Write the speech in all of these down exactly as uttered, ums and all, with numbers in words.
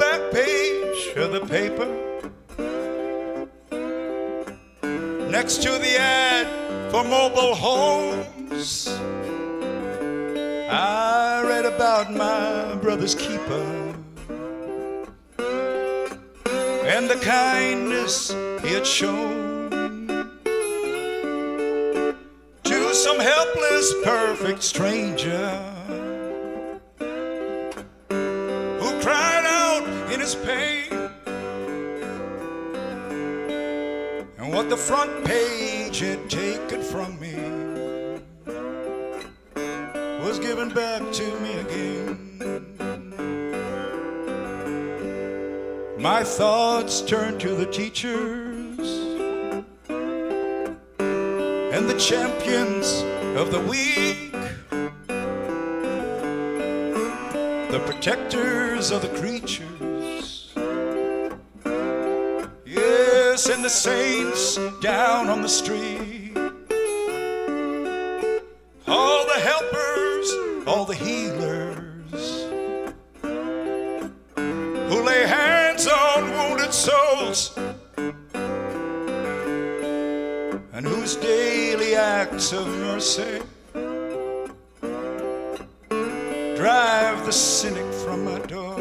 back page of the paper, next to the ad for mobile homes, I read about my brother's keeper and the kindness he had shown to some helpless, perfect stranger who cried out in his pain. And what the front page had taken from me was given back to me again. My thoughts turned to the teachers and the champions of the weak, the protectors of the creatures, yes, and the saints down on the street, all the helpers, all the healers who lay hands on wounded souls and whose daily acts of mercy drive the cynic from my door.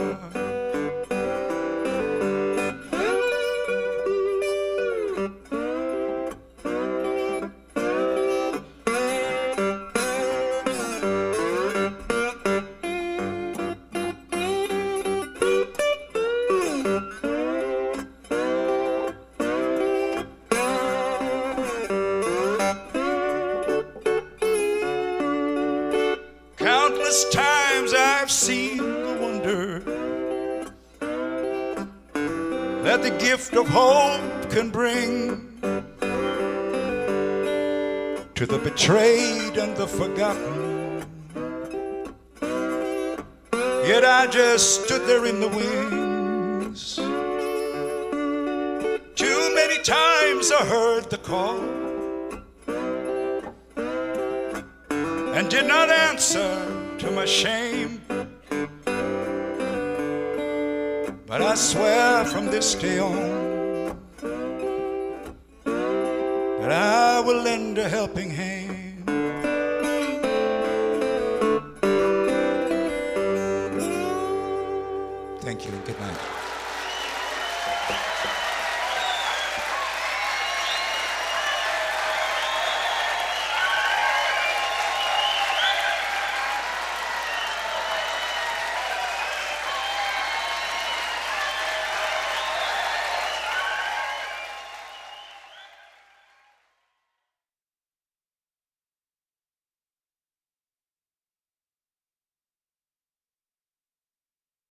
Countless times I've seen the wonder that the gift of hope can bring to the betrayed and the forgotten. Yet I just stood there in the wings. Too many times I heard the call and did not answer to my shame. But I swear from this day on that I will lend a helping hand. Thank you and good night.